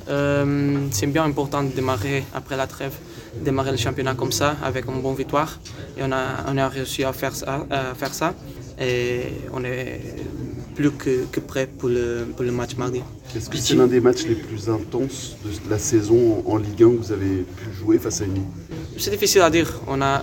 C'est bien important de démarrer après la trêve, démarrer le championnat comme ça, avec une bonne victoire. Et on a réussi à faire ça. Et on est plus que prêt pour le match mardi. Est-ce que c'est l'un des matchs les plus intenses de la saison en Ligue 1 que vous avez pu jouer face à Uni? C'est difficile à dire. On a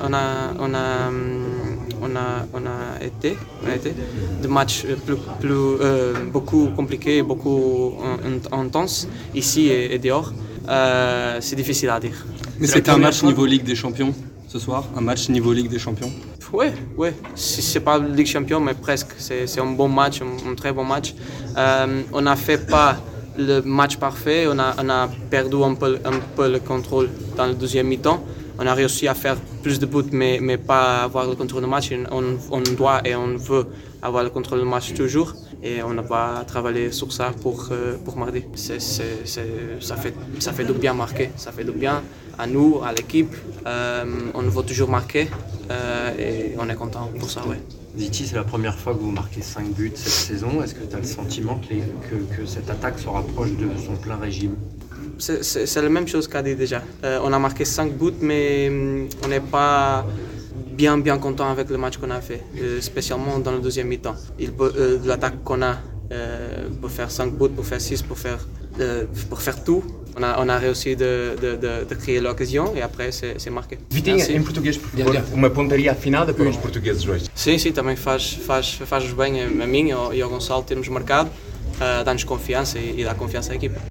été des matchs beaucoup compliqués, beaucoup intenses ici et dehors. C'est difficile à dire. Mais c'était un match niveau Ligue des Champions ce soir, un match niveau Ligue des Champions. Oui. Si c'est pas Ligue des Champions, mais presque. C'est un bon match, un très bon match. On n'a fait pas le match parfait. On a perdu un peu le contrôle dans le deuxième mi-temps. On a réussi à faire plus de buts, mais pas avoir le contrôle du match. On doit et on veut avoir le contrôle du match toujours. Et on va travailler sur ça pour mardi. Ça fait du bien marquer. Ça fait du bien à nous, à l'équipe. On veut toujours marquer et on est content pour ça. Ouais. Ziti, c'est la première fois que vous marquez 5 buts cette saison. Est-ce que tu as le sentiment que cette attaque se rapproche de son plein régime? C'est la même chose qu'a dit déjà. On a marqué 5 buts, mais on n'est pas bien content avec le match qu'on a fait, spécialement dans le deuxième mi-temps. L'attaque qu'on a pour faire 5 buts, pour faire 6, pour faire tout. On a réussi de créer l'occasion e après c'est marqué. Vitinha, em português, por favor, uma pontaria afinada para os portugueses hoje. Sim, também faz bem a mim e ao Gonçalo termos marcado, dá-nos confiança e dá confiança à equipa.